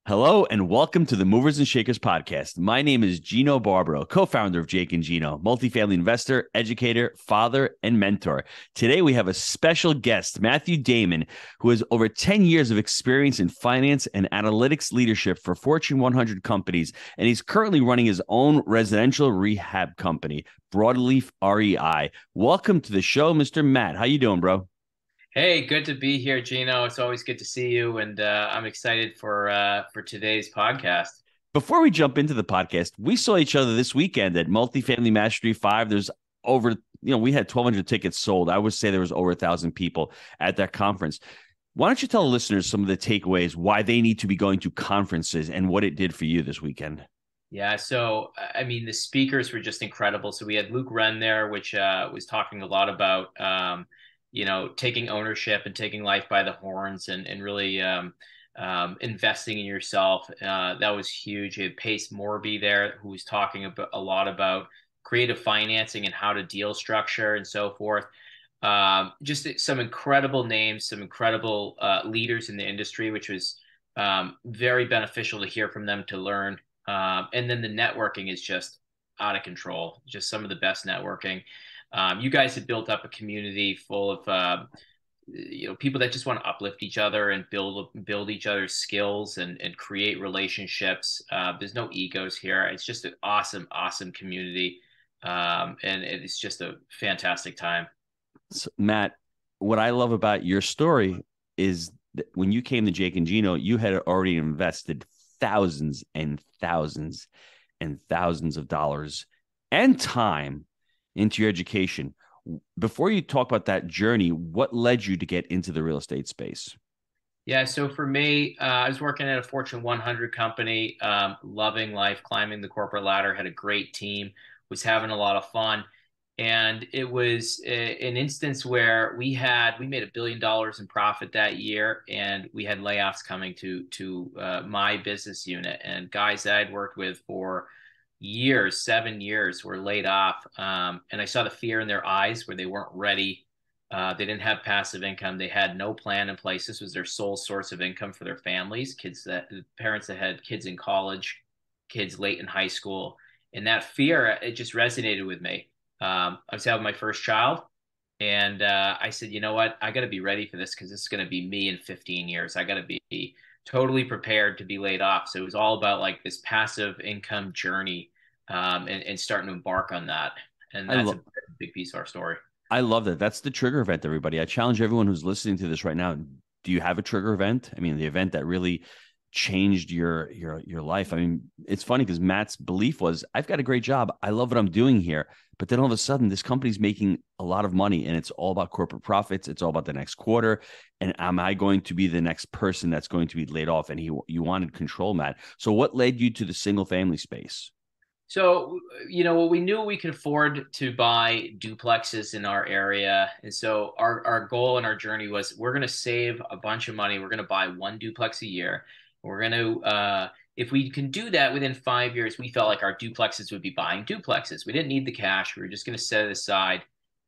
Hello and welcome to the Movers and Shakers podcast. My name is Gino Barbaro, co-founder of Jake and Gino, multifamily investor, educator, father, and mentor. Today we have a special guest, Matthew Damon, who has over 10 years of experience in finance and analytics leadership for Fortune 100 companies, and he's currently running his own residential rehab company, Broadleaf REI. Welcome to the show, Mr. Matt. How you doing, bro? Hey, good to be here, Gino. It's always good to see you, and I'm excited for today's podcast. Before we jump into the podcast, we saw each other this weekend at Multifamily Mastery 5. There's over, we had 1,200 tickets sold. I would say there was over 1,000 people at that conference. Why don't you tell the listeners some of the takeaways, why they need to be going to conferences and what it did for you this weekend? Yeah, so I mean, the speakers were just incredible. So we had Luke Wren there, which was talking a lot about taking ownership and taking life by the horns and really investing in yourself. That was huge. You had Pace Morby there, who was talking about a lot about creative financing and how to deal structure and so forth. Just some incredible names, some incredible leaders in the industry, which was very beneficial to hear from them, to learn. And then the networking is just out of control, just some of the best networking. You guys have built up a community full of people that just want to uplift each other and build each other's skills and create relationships. There's no egos here. It's just an awesome community, and it's just a fantastic time. So, Matt, what I love about your story is that when you came to Jake and Gino, you had already invested thousands and thousands and thousands of dollars and time into your education. Before you talk about that journey, what led you to get into the real estate space? Yeah, so for me, I was working at a Fortune 100 company, loving life, climbing the corporate ladder, had a great team, was having a lot of fun. And it was an instance where we made $1 billion in profit that year, and we had layoffs coming to my business unit, and guys that I'd worked with for years, 7 years, were laid off. And I saw the fear in their eyes where they weren't ready. They didn't have passive income. They had no plan in place. This was their sole source of income for their families, parents that had kids in college, kids late in high school. And that fear, it just resonated with me. I was having my first child, and I said, you know what? I got to be ready for this, because this is going to be me in 15 years. I got to be totally prepared to be laid off. So it was all about like this passive income journey, and starting to embark on that. And I that's love a big piece of our story. I love that. That's the trigger event, everybody. I challenge everyone who's listening to this right now. Do you have a trigger event? I mean, the event that really changed your life. I mean, it's funny because Matt's belief was, I've got a great job. I love what I'm doing here. But then all of a sudden, this company's making a lot of money, and it's all about corporate profits. It's all about the next quarter. And am I going to be the next person that's going to be laid off? And you wanted control, Matt. So what led you to the single family space? So, we knew we could afford to buy duplexes in our area. And so our goal and our journey was, we're going to save a bunch of money. We're going to buy one duplex a year. We're going to, if we can do that within 5 years, we felt like our duplexes would be buying duplexes. We didn't need the cash. We were just going to set it aside.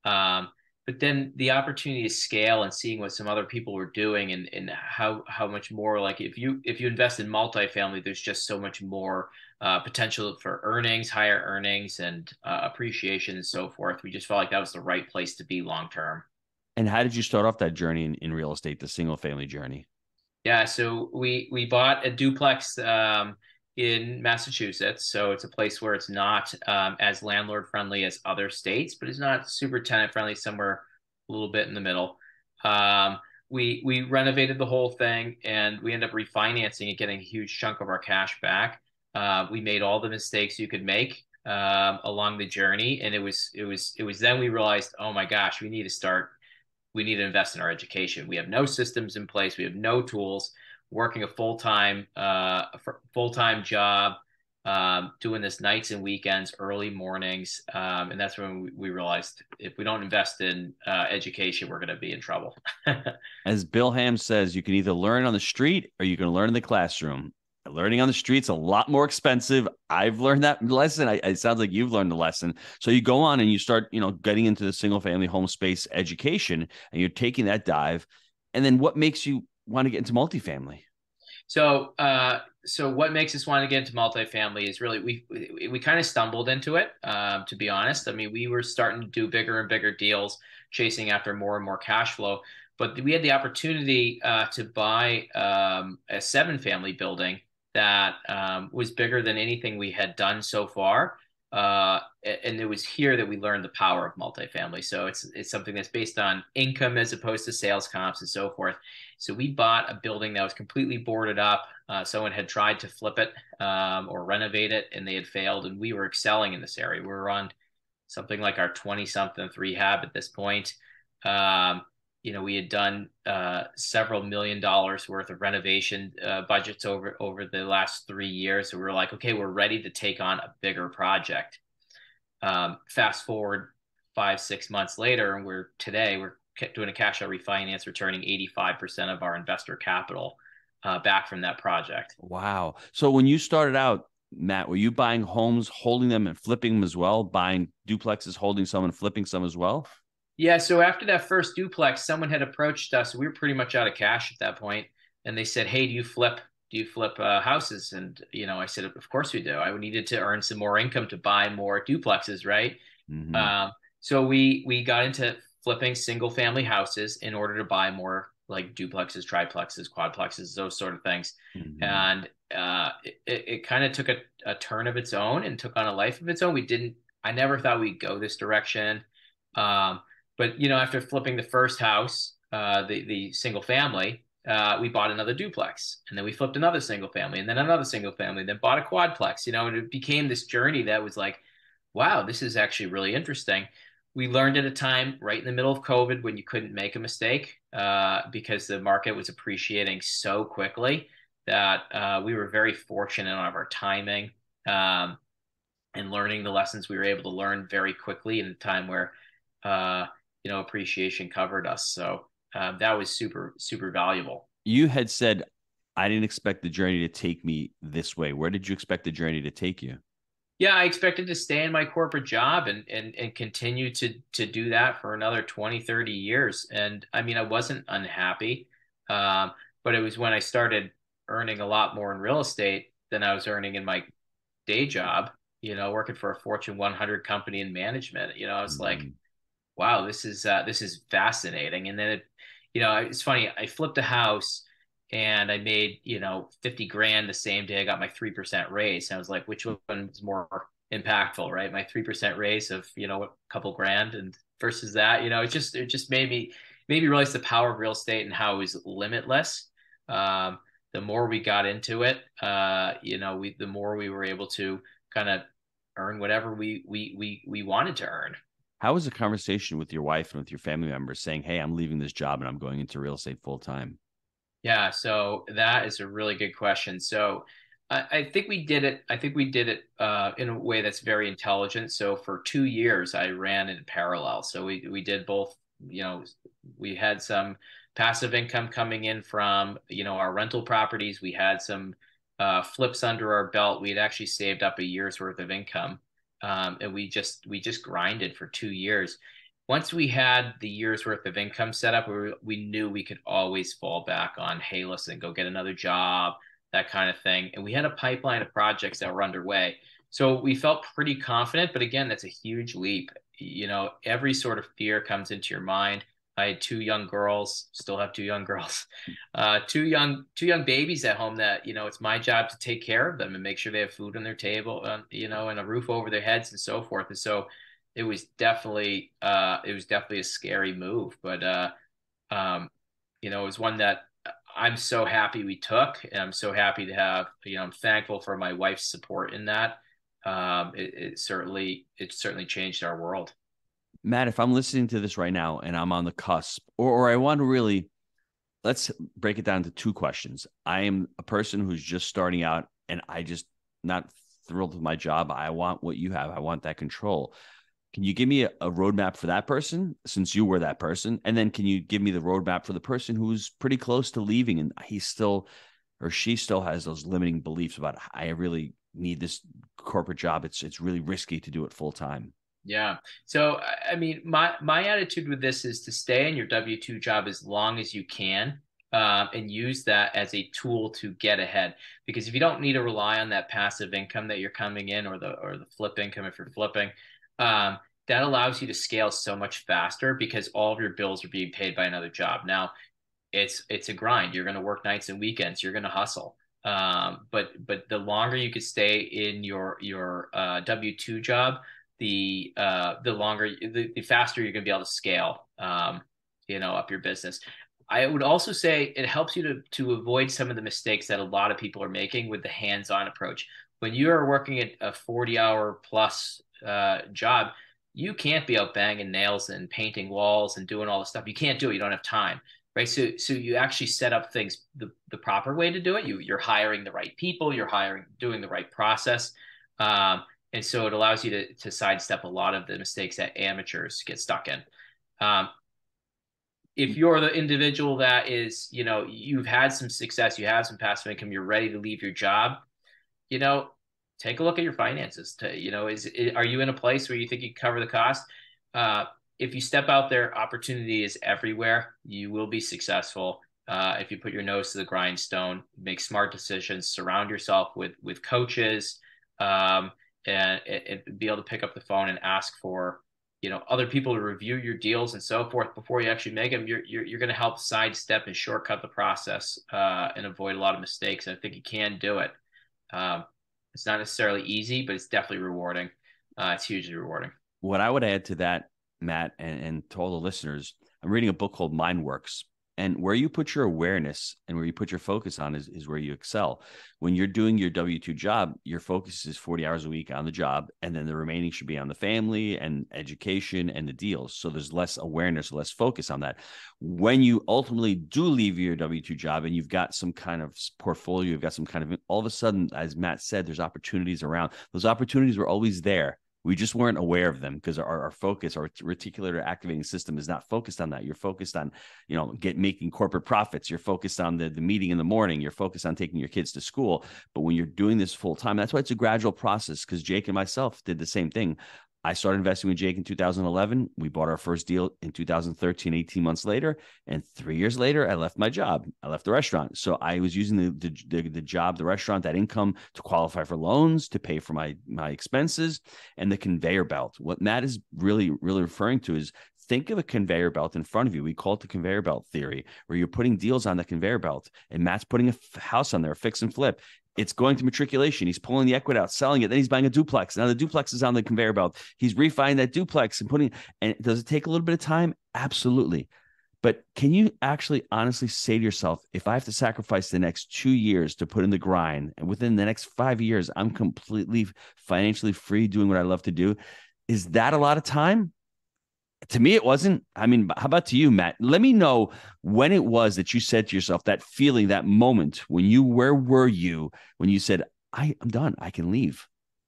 But then the opportunity to scale and seeing what some other people were doing, and how much more, like if you invest in multifamily, there's just so much more potential for earnings, higher earnings, and appreciation and so forth. We just felt like that was the right place to be long term. And how did you start off that journey in real estate, the single family journey? Yeah, so we bought a duplex in Massachusetts. So it's a place where it's not as landlord friendly as other states, but it's not super tenant friendly, somewhere a little bit in the middle. Um, we renovated the whole thing, and we ended up refinancing and getting a huge chunk of our cash back. We made all the mistakes you could make along the journey, and it was then we realized, oh my gosh, we need to invest in our education. We have no systems in place. We have no tools. Working a full time job, doing this nights and weekends, early mornings, and that's when we realized, if we don't invest in education, we're going to be in trouble. As Bill Ham says, you can either learn on the street or you can learn in the classroom. Learning on the street's a lot more expensive. I've learned that lesson. It sounds like you've learned the lesson. So you go on and you start, getting into the single family home space education, and you're taking that dive. And then what makes you want to get into multifamily? So so what makes us want to get into multifamily is really we kind of stumbled into it, to be honest. I mean, we were starting to do bigger and bigger deals, chasing after more and more cash flow. But we had the opportunity to buy a seven-family building that was bigger than anything we had done so far. And it was here that we learned the power of multifamily. So it's something that's based on income as opposed to sales comps and so forth. So we bought a building that was completely boarded up. Someone had tried to flip it or renovate it, and they had failed. And we were excelling in this area. We were on something like our 20-something rehab at this point. Um, we had done several $1 million worth of renovation budgets over the last 3 years. So we were like, okay, we're ready to take on a bigger project. Fast forward 5, 6 months later, and we're doing a cash out refinance, returning 85% of our investor capital back from that project. Wow. So when you started out, Matt, were you buying homes, holding them and flipping them as well? Buying duplexes, holding some and flipping some as well? Yeah, so after that first duplex, someone had approached us. We were pretty much out of cash at that point, and they said, "Hey, do you flip houses?" And I said, "Of course we do. I needed to earn some more income to buy more duplexes, right?" Mm-hmm. So we got into flipping single family houses in order to buy more like duplexes, triplexes, quadplexes, those sort of things. Mm-hmm. And it kind of took a turn of its own and took on a life of its own. I never thought we'd go this direction. Um, but after flipping the first house, the single family, we bought another duplex, and then we flipped another single family, and then another single family, then bought a quadplex. And it became this journey that was like, wow, this is actually really interesting. We learned at a time right in the middle of COVID when you couldn't make a mistake because the market was appreciating so quickly that we were very fortunate on our timing and learning the lessons we were able to learn very quickly in a time where uh, appreciation covered us. So that was super, super valuable. You had said, I didn't expect the journey to take me this way. Where did you expect the journey to take you? Yeah, I expected to stay in my corporate job and continue to do that for another 20, 30 years. And I mean, I wasn't unhappy. Um, but it was when I started earning a lot more in real estate than I was earning in my day job, working for a Fortune 100 company in management. I was like, Mm-hmm. wow, this is fascinating. And then it's funny. I flipped a house and I made 50 grand the same day I got my 3% raise. And I was like, which one was more impactful, right? My 3% raise of a couple grand and versus that, it just made me realize the power of real estate and how it was limitless. Um, the more we got into it, the more we were able to kind of earn whatever we wanted to earn. How was the conversation with your wife and with your family members saying, hey, I'm leaving this job and I'm going into real estate full time? Yeah, so that is a really good question. So I think we did it. I think we did it in a way that's very intelligent. So for 2 years, I ran in parallel. So we did both. We had some passive income coming in from our rental properties. We had some flips under our belt. We had actually saved up a year's worth of income, and we just grinded for 2 years. Once we had the year's worth of income set up, we knew we could always fall back on, hey, listen, go get another job, that kind of thing. And we had a pipeline of projects that were underway. So we felt pretty confident. But again, that's a huge leap. Every sort of fear comes into your mind. I had two young girls, still have two young girls, two young babies at home that, it's my job to take care of them and make sure they have food on their table, and a roof over their heads and so forth. And so it was definitely a scary move, but um, it was one that I'm so happy we took, and I'm so happy to have. I'm thankful for my wife's support in that. It certainly changed our world. Matt, if I'm listening to this right now and I'm on the cusp, or I want to really, let's break it down to two questions. I am a person who's just starting out and I just not thrilled with my job. I want what you have. I want that control. Can you give me a roadmap for that person since you were that person? And then can you give me the roadmap for the person who's pretty close to leaving and he's still or she still has those limiting beliefs about I really need this corporate job. It's really risky to do it full time. Yeah. So I mean, my attitude with this is to stay in your W-2 job as long as you can. and use that as a tool to get ahead. Because if you don't need to rely on that passive income that you're coming in, or the flip income if you're flipping, that allows you to scale so much faster because all of your bills are being paid by another job. Now, it's a grind. You're going to work nights and weekends. You're going to hustle. But the longer you could stay in your W-2 job, the faster you're going to be able to scale, up your business. I would also say it helps you to avoid some of the mistakes that a lot of people are making with the hands-on approach. When you are working at a 40-hour plus job, you can't be out banging nails and painting walls and doing all the stuff. You can't do it. You don't have time, right? So you actually set up things the proper way to do it. You're hiring the right people. You're doing the right process. And so it allows you to sidestep a lot of the mistakes that amateurs get stuck in. If you're the individual that is, you've had some success, you have some passive income, you're ready to leave your job, take a look at your finances. Are you in a place where you think you can cover the cost? If you step out there, opportunity is everywhere. You will be successful. If you put your nose to the grindstone, make smart decisions, surround yourself with coaches, and be able to pick up the phone and ask for other people to review your deals and so forth before you actually make them. You're going to help sidestep and shortcut the process and avoid a lot of mistakes. And I think you can do it. It's not necessarily easy, but it's definitely rewarding. It's hugely rewarding. What I would add to that, Matt, and to all the listeners, I'm reading a book called MindWorks. And where you put your awareness and where you put your focus on is where you excel. When you're doing your W-2 job, your focus is 40 hours a week on the job, and then the remaining should be on the family and education and the deals. So there's less awareness, less focus on that. When you ultimately do leave your W-2 job and you've got some kind of portfolio, you've got some kind of, all of a sudden, as Matt said, there's opportunities around. Those opportunities were always there. We just weren't aware of them because our focus, our reticular activating system is not focused on that. You're focused on, making corporate profits. You're focused on the meeting in the morning. You're focused on taking your kids to school. But when you're doing this full time, that's why it's a gradual process, because Jake and myself did the same thing. I started investing with Jake in 2011. We bought our first deal in 2013, 18 months later. And 3 years later, I left my job. I left the restaurant. So I was using the job, the restaurant, that income to qualify for loans, to pay for my expenses, and the conveyor belt. What Matt is really, really referring to is, think of a conveyor belt in front of you. We call it the conveyor belt theory, where you're putting deals on the conveyor belt, and Matt's putting a house on there, fix and flip. It's going to matriculation. He's pulling the equity out, selling it. Then he's buying a duplex. Now the duplex is on the conveyor belt. He's refining that duplex and does it take a little bit of time? Absolutely. But can you actually honestly say to yourself, if I have to sacrifice the next 2 years to put in the grind, and within the next 5 years, I'm completely financially free doing what I love to do? Is that a lot of time? To me, it wasn't. I mean, how about to you, Matt? Let me know when it was that you said to yourself, that feeling, that moment where were you when you said, I'm done, I can leave?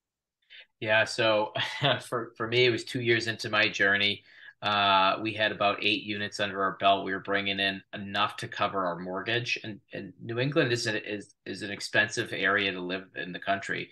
Yeah. So for me, it was 2 years into my journey. We had about 8 units under our belt. We were bringing in enough to cover our mortgage, and New England is an expensive area to live in the country.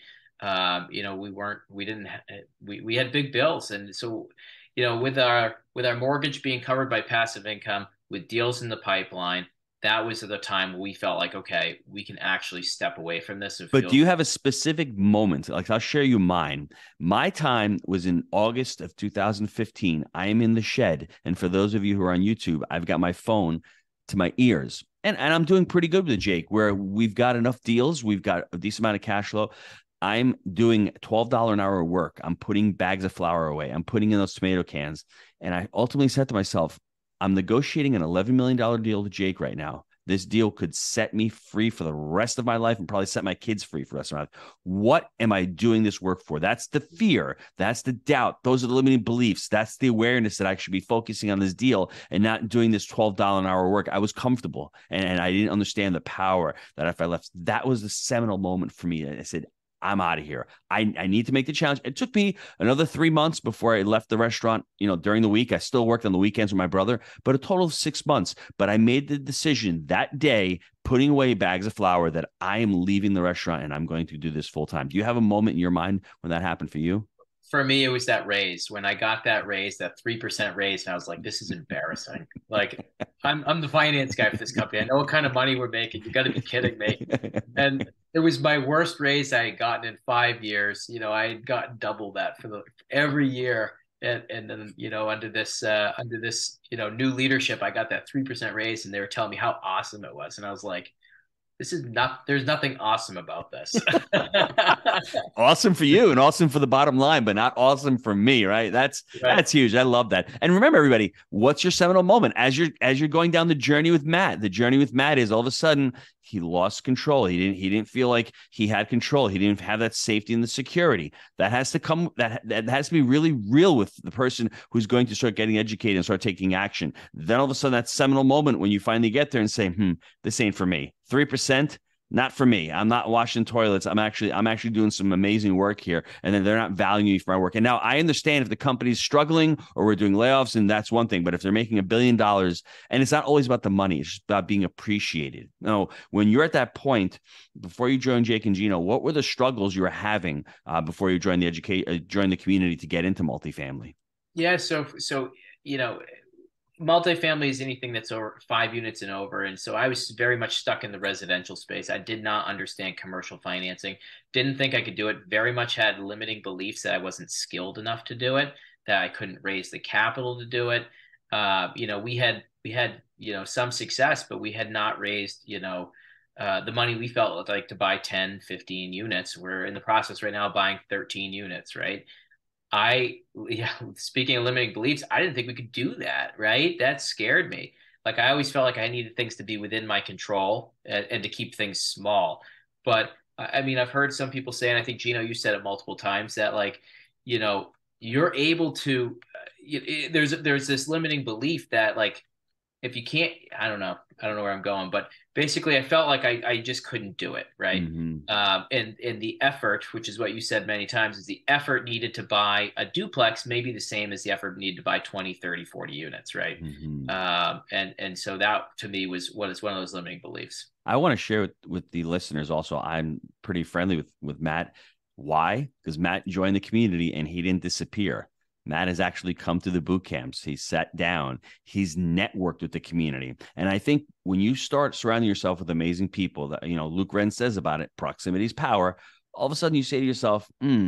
We had big bills, and so with our mortgage being covered by passive income, with deals in the pipeline, that was the time we felt like, okay, we can actually step away from this. But do you have a specific moment? Like, I'll share you mine. My time was in August of 2015. I am in the shed. And for those of you who are on YouTube, I've got my phone to my ears. And I'm doing pretty good with Jake, where we've got enough deals. We've got a decent amount of cash flow. I'm doing $12 an hour work. I'm putting bags of flour away. I'm putting in those tomato cans. And I ultimately said to myself, I'm negotiating an $11 million deal with Jake right now. This deal could set me free for the rest of my life and probably set my kids free for the rest of my life. What am I doing this work for? That's the fear. That's the doubt. Those are the limiting beliefs. That's the awareness that I should be focusing on this deal and not doing this $12 an hour work. I was comfortable and I didn't understand the power that if I left. That was the seminal moment for me. I said, I'm out of here. I need to make the challenge. It took me another 3 months before I left the restaurant, during the week. I still worked on the weekends with my brother, but a total of 6 months. But I made the decision that day, putting away bags of flour, that I am leaving the restaurant and I'm going to do this full time. Do you have a moment in your mind when that happened for you? For me, it was that raise. When I got that raise, that 3% raise, and I was like, this is embarrassing. Like, I'm the finance guy for this company. I know what kind of money we're making. You got to be kidding me. And it was my worst raise I had gotten in 5 years. I had gotten double that for the every year. And then, under this, new leadership, I got that 3% raise, and they were telling me how awesome it was. And I was like, there's nothing awesome about this. Awesome for you and awesome for the bottom line, but not awesome for me, right? That's Right. that's huge. I love that. And remember, everybody, what's your seminal moment as you're going down the journey with Matt? The journey with Matt is all of a sudden he lost control. He didn't feel like he had control. He didn't have that safety and the security. That has to come, that has to be really real with the person who's going to start getting educated and start taking action. Then all of a sudden, that seminal moment when you finally get there and say, this ain't for me. 3%, not for me. I'm not washing toilets. I'm actually doing some amazing work here. And then they're not valuing me for my work. And now I understand if the company's struggling or we're doing layoffs, and that's one thing. But if they're making $1 billion, and it's not always about the money, it's just about being appreciated. No, when you're at that point, before you joined Jake and Gino, what were the struggles you were having before you joined joined the community to get into multifamily? Yeah. So, you know, multifamily is anything that's over 5 units and over. And so I was very much stuck in the residential space. I did not understand commercial financing, didn't think I could do it, very much had limiting beliefs that I wasn't skilled enough to do it, that I couldn't raise the capital to do it. We had some success, but we had not raised, the money we felt like to buy 10, 15 units. We're in the process right now of buying 13 units, right? Yeah, speaking of limiting beliefs, I didn't think we could do that, right? That scared me. Like, I always felt like I needed things to be within my control and to keep things small. But I mean, I've heard some people say, and I think Gino, you said it multiple times, that like, you're able to. There's this limiting belief that like if you can't, I don't know where I'm going, but basically I felt like I just couldn't do it, right? Mm-hmm. And the effort, which is what you said many times, is the effort needed to buy a duplex may be the same as the effort needed to buy 20, 30, 40 units, right? Mm-hmm. And so that to me was what is one of those limiting beliefs. I want to share with the listeners also. I'm pretty friendly with Matt. Why? Because Matt joined the community and he didn't disappear. Matt has actually come to the boot camps. He's sat down. He's networked with the community. And I think when you start surrounding yourself with amazing people, that Luke Wren says about it, proximity is power. All of a sudden you say to yourself,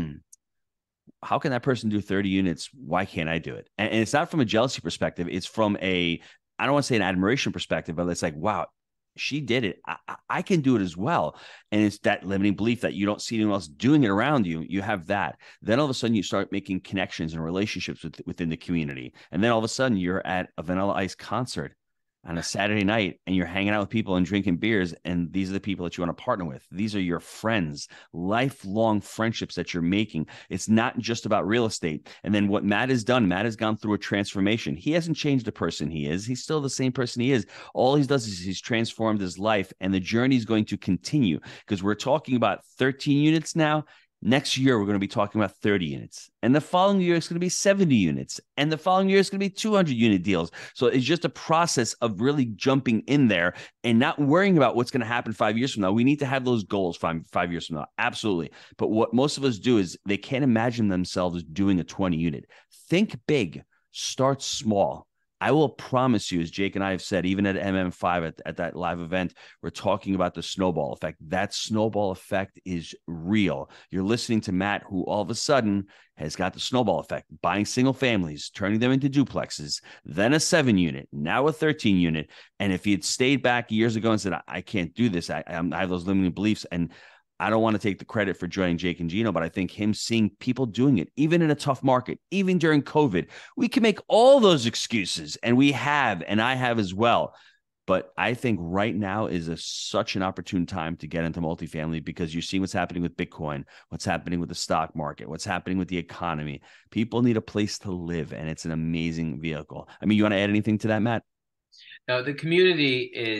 how can that person do 30 units? Why can't I do it? And it's not from a jealousy perspective. It's from I don't want to say an admiration perspective, but it's like, wow, she did it. I can do it as well. And it's that limiting belief that you don't see anyone else doing it around you. You have that. Then all of a sudden you start making connections and relationships within the community. And then all of a sudden you're at a Vanilla Ice concert on a Saturday night and you're hanging out with people and drinking beers. And these are the people that you want to partner with. These are your friends, lifelong friendships that you're making. It's not just about real estate. And then what Matt has done, Matt has gone through a transformation. He hasn't changed the person he is. He's still the same person he is. All he does is he's transformed his life, and the journey is going to continue because we're talking about 13 units now. Next year, we're going to be talking about 30 units. And the following year, it's going to be 70 units. And the following year, it's going to be 200 unit deals. So it's just a process of really jumping in there and not worrying about what's going to happen 5 years from now. We need to have those goals 5 years from now. Absolutely. But what most of us do is they can't imagine themselves doing a 20 unit. Think big, start small. I will promise you, as Jake and I have said, even at MM5 at that live event, we're talking about the snowball effect. That snowball effect is real. You're listening to Matt, who all of a sudden has got the snowball effect, buying single families, turning them into duplexes, then a 7-unit, now a 13 unit. And if he had stayed back years ago and said, I can't do this, I have those limiting beliefs, and I don't want to take the credit for joining Jake and Gino, but I think him seeing people doing it, even in a tough market, even during COVID, we can make all those excuses, and we have, and I have as well. But I think right now is such an opportune time to get into multifamily because you're seeing what's happening with Bitcoin, what's happening with the stock market, what's happening with the economy. People need a place to live, and it's an amazing vehicle. I mean, you want to add anything to that, Matt? Now, the community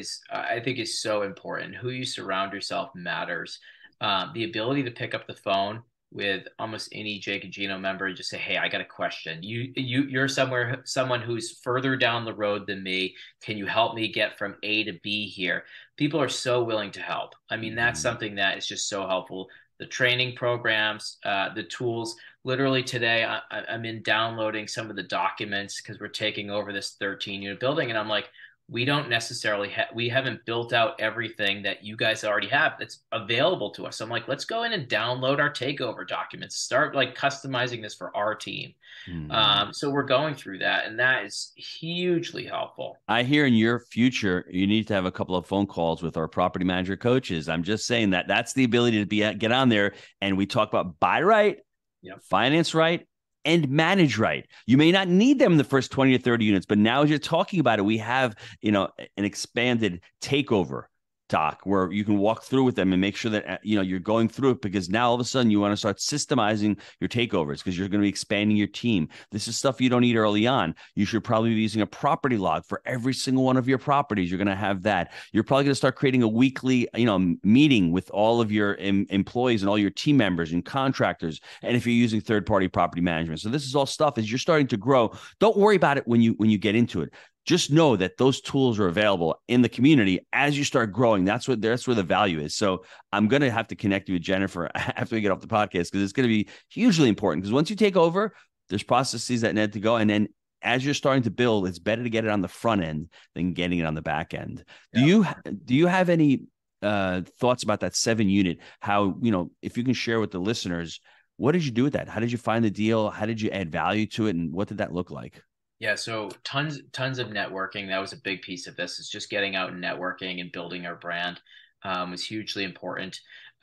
I think, is so important. Who you surround yourself matters. The ability to pick up the phone with almost any Jake and Gino member and just say, "Hey, I got a question. You're someone who's further down the road than me. Can you help me get from A to B here?" People are so willing to help. I mean, that's something that is just so helpful. The training programs, the tools. literally today, I'm in downloading some of the documents because we're taking over this 13 unit building. And I'm like, we don't necessarily we haven't built out everything that you guys already have that's available to us. So I'm like, let's go in and download our takeover documents, start like customizing this for our team. Hmm. So we're going through that, and that is hugely helpful. I hear in your future, you need to have a couple of phone calls with our property manager coaches. I'm just saying that that's the ability to get on there. And we talk about buy right, Yep. finance right, and manage right. You may not need them in the first 20 or 30 units, but now as you're talking about it, we have, an expanded takeover doc where you can walk through with them and make sure that you're going through it, because now all of a sudden you want to start systemizing your takeovers because you're going to be expanding your team. This is stuff you don't need early on. You should probably be using a property log for every single one of your properties. You're going to have that. You're probably going to start creating a weekly meeting with all of your employees and all your team members and contractors, and if you're using third-party property management. So this is all stuff as you're starting to grow. Don't worry about it when you get into it. Just know that those tools are available in the community as you start growing. That's where the value is. So I'm going to have to connect you with Jennifer after we get off the podcast, because it's going to be hugely important. Because once you take over, there's processes that need to go. And then as you're starting to build, it's better to get it on the front end than getting it on the back end. Yeah. Do you have any thoughts about that 7-unit? How, if you can share with the listeners, what did you do with that? How did you find the deal? How did you add value to it? And what did that look like? Yeah, so tons of networking. That was a big piece of this. Is just getting out and networking and building our brand was hugely important.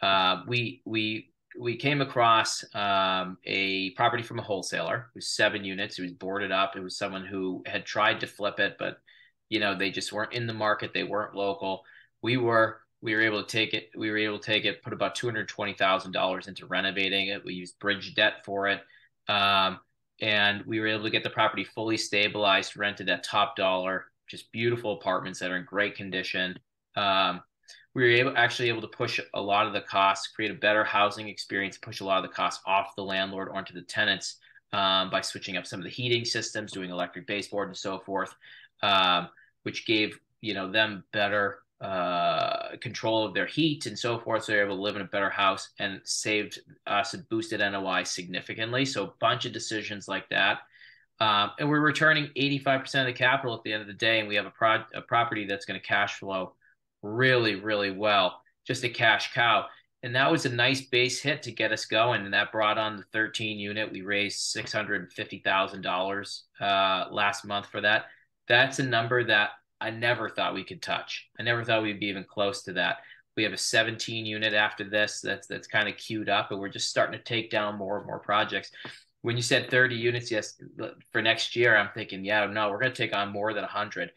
We came across a property from a wholesaler. It was 7 units. It was boarded up. It was someone who had tried to flip it, but they just weren't in the market. They weren't local. We were. We were able to take it. We were able to take it. Put about $220,000 into renovating it. We used bridge debt for it. And we were able to get the property fully stabilized, rented at top dollar, just beautiful apartments that are in great condition. We were actually able to push a lot of the costs, create a better housing experience, push a lot of the costs off the landlord onto the tenants by switching up some of the heating systems, doing electric baseboard and so forth, which gave them better control of their heat and so forth. So they're able to live in a better house, and saved us and boosted NOI significantly. So a bunch of decisions like that. And we're returning 85% of the capital at the end of the day. And we have a property that's going to cash flow really, really well, just a cash cow. And that was a nice base hit to get us going. And that brought on the 13 unit. We raised $650,000 last month for that. That's a number that I never thought we could touch. I never thought we'd be even close to that. We have a 17 unit after this that's kind of queued up, and we're just starting to take down more and more projects. When you said 30 units, yes, for next year, I'm thinking, yeah, no, we're going to take on more than 100.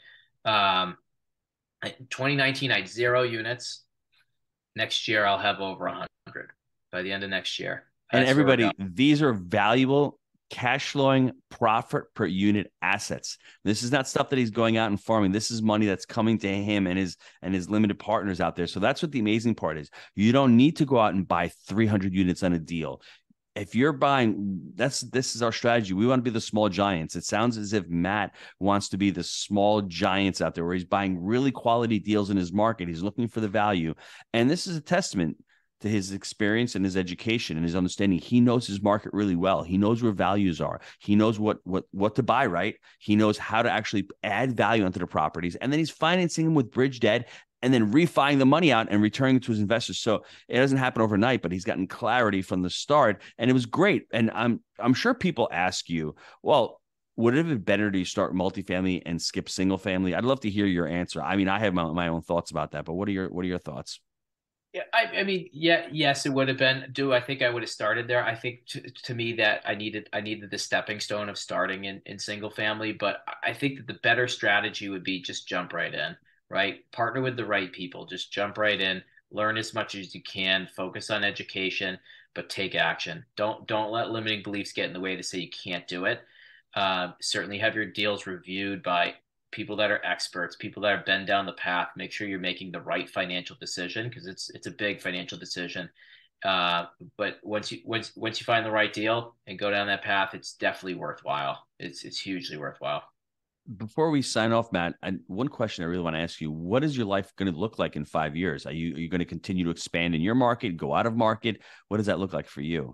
2019, I had 0 units. Next year, I'll have over 100 by the end of next year. And everybody, these are valuable cash flowing profit per unit assets. This is not stuff that he's going out and farming. This is money that's coming to him and his limited partners out there. So that's what the amazing part is. You don't need to go out and buy 300 units on a deal. If you're buying, this is our strategy. We want to be the small giants. It sounds as if Matt wants to be the small giants out there, where he's buying really quality deals in his market. He's looking for the value. And this is a testament to his experience and his education and his understanding. He knows his market really well. He knows where values are. He knows what to buy, right? He knows how to actually add value onto the properties. And then he's financing them with bridge debt, and then refining the money out and returning it to his investors. So it doesn't happen overnight, but he's gotten clarity from the start, and it was great. And I'm sure people ask you, well, would it have been better to start multifamily and skip single family? I'd love to hear your answer. I mean, I have my own thoughts about that, but what are your thoughts? Yeah, I mean, yeah, yes, it would have been. I think I would have started there? I think to me that I needed the stepping stone of starting in single family, but I think that the better strategy would be just jump right in. Right? Partner with the right people. Just jump right in, learn as much as you can, focus on education, but take action. Don't let limiting beliefs get in the way to say you can't do it. Certainly have your deals reviewed by people that are experts, people that have been down the path. Make sure you're making the right financial decision, because it's a big financial decision. But once you find the right deal and go down that path, it's definitely worthwhile. It's hugely worthwhile. Before we sign off, Matt, one question I really want to ask you: what is your life going to look like in 5 years? Are you going to continue to expand in your market, go out of market? What does that look like for you?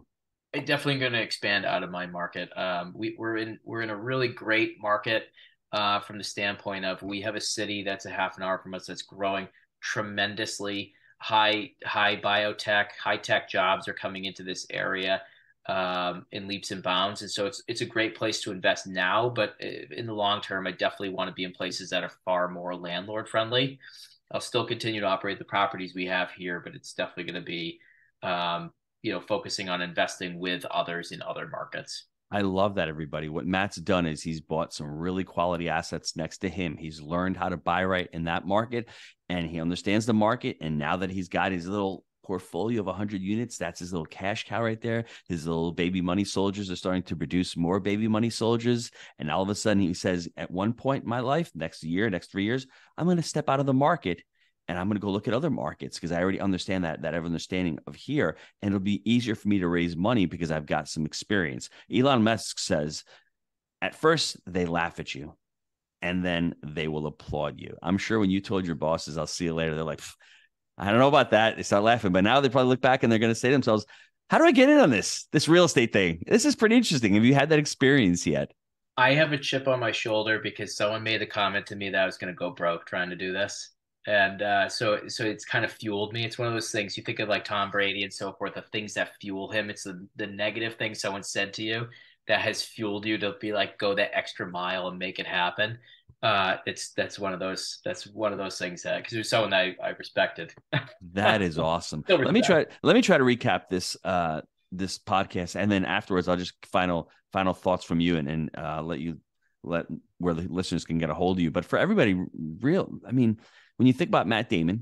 I'm definitely going to expand out of my market. We're in a really great market from the standpoint of we have a city that's a half an hour from us that's growing tremendously. High biotech, high tech jobs are coming into this area in leaps and bounds, and so it's a great place to invest now. But in the long term, I definitely want to be in places that are far more landlord friendly. I'll still continue to operate the properties we have here, but it's definitely going to be focusing on investing with others in other markets. I love that, everybody. What Matt's done is he's bought some really quality assets next to him. He's learned how to buy right in that market, and he understands the market. And now that he's got his little portfolio of 100 units, that's his little cash cow right there. His little baby money soldiers are starting to produce more baby money soldiers. And all of a sudden he says, at one point in my life, next year, next 3 years, I'm going to step out of the market and I'm going to go look at other markets because I already understand that understanding of here. And it'll be easier for me to raise money because I've got some experience. Elon Musk says, at first they laugh at you and then they will applaud you. I'm sure when you told your bosses, I'll see you later, they're like, I don't know about that. They start laughing, but now they probably look back and they're going to say to themselves, how do I get in on this real estate thing? This is pretty interesting. Have you had that experience yet? I have a chip on my shoulder because someone made a comment to me that I was going to go broke trying to do this. And so it's kind of fueled me. It's one of those things you think of like Tom Brady and so forth, the things that fuel him. It's the negative thing someone said to you that has fueled you to be like, go that extra mile and make it happen. That's one of those things that because it was someone that I respected. That is awesome. Still respect. Let me try to recap this podcast, and then afterwards I'll just final thoughts from you and let where the listeners can get a hold of you. But for everybody, when you think about Matt Damon,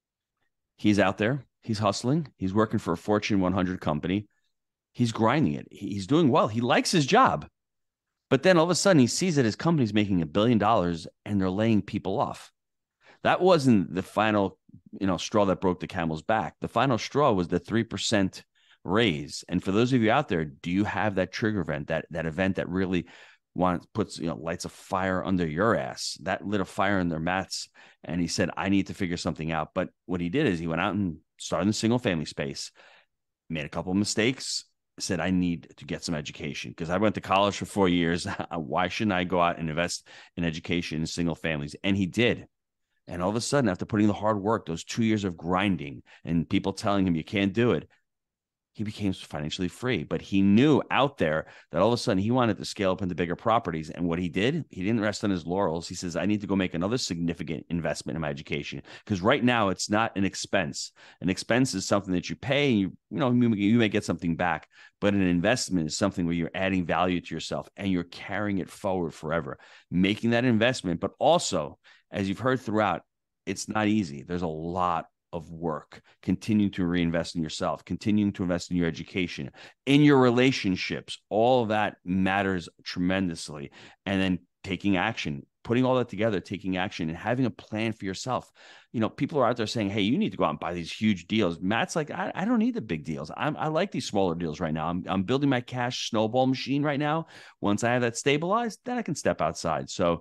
he's out there, he's hustling, he's working for a Fortune 100 company, he's grinding it, he's doing well, he likes his job. But then all of a sudden he sees that his company's making $1 billion and they're laying people off. That wasn't the final, straw that broke the camel's back. The final straw was the 3% raise. And for those of you out there, do you have that trigger event, that event that really puts lights a fire under your ass? That lit a fire in their mats. And he said, I need to figure something out. But what he did is he went out and started in the single family space, made a couple of mistakes, said, I need to get some education because I went to college for 4 years. Why shouldn't I go out and invest in education in single families? And he did. And all of a sudden, after putting the hard work, those 2 years of grinding and people telling him you can't do it, he became financially free. But he knew out there that all of a sudden he wanted to scale up into bigger properties. And what he did, he didn't rest on his laurels. He says, I need to go make another significant investment in my education because right now it's not an expense. An expense is something that you pay and you may get something back. But an investment is something where you're adding value to yourself and you're carrying it forward forever, making that investment. But also, as you've heard throughout, it's not easy. There's a lot of work, continuing to reinvest in yourself, continuing to invest in your education, in your relationships. All of that matters tremendously. And then taking action, putting all that together, taking action and having a plan for yourself. People are out there saying, hey, you need to go out and buy these huge deals. Matt's like, I don't need the big deals. I like these smaller deals right now. I'm building my cash snowball machine right now. Once I have that stabilized, then I can step outside. So,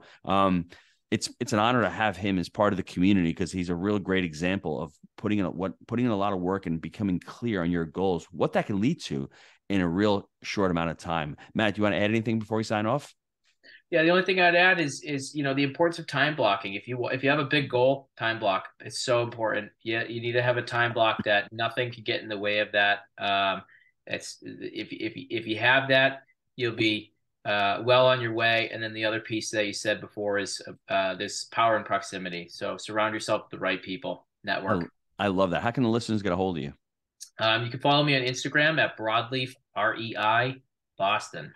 it's an honor to have him as part of the community because he's a real great example of putting in a lot of work and becoming clear on your goals, what that can lead to in a real short amount of time. Matt, do you want to add anything before we sign off? Yeah, the only thing I'd add is the importance of time blocking. If you have a big goal, time block. It's so important. Yeah, you need to have a time block that nothing can get in the way of that. It's if you have that, you'll be well on your way. And then the other piece that you said before is this power and proximity. So surround yourself with the right people. Network. I love that. How can the listeners get a hold of you? You can follow me on Instagram at Broadleaf REI Boston,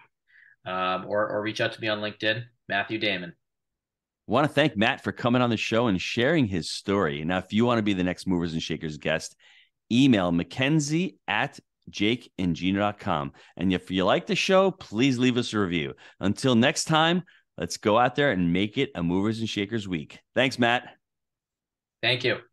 or reach out to me on LinkedIn, Matthew Damon. Want to thank Matt for coming on the show and sharing his story. Now, if you want to be the next Movers and Shakers guest, email Mackenzie@jakeandgina.com. And if you like the show, please leave us a review. Until next time, let's go out there and make it a Movers and Shakers week. Thanks, Matt. Thank you.